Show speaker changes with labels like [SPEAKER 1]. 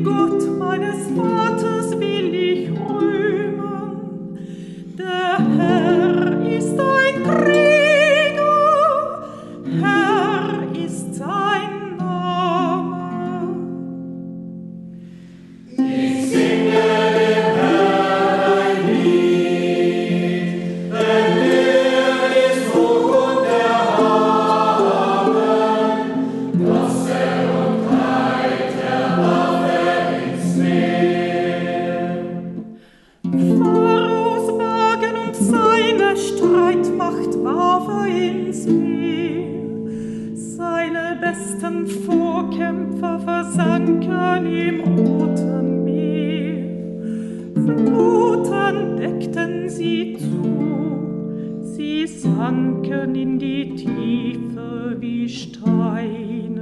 [SPEAKER 1] Gott meines Vaters will ich rühmen. Der Herr ist ein Krieger, Herr ist sein Name.
[SPEAKER 2] Ich singe dem Herrn ein Lied, denn er ist hoch und erhaben, dass und Heid erwache ins Meer.
[SPEAKER 1] Pharaos Wagen und seine Streitmacht warf ins Meer. Seine besten Vorkämpfer versanken im Roten Meer. Fluten deckten sie zu, sie sanken in die Tiefe wie Steine.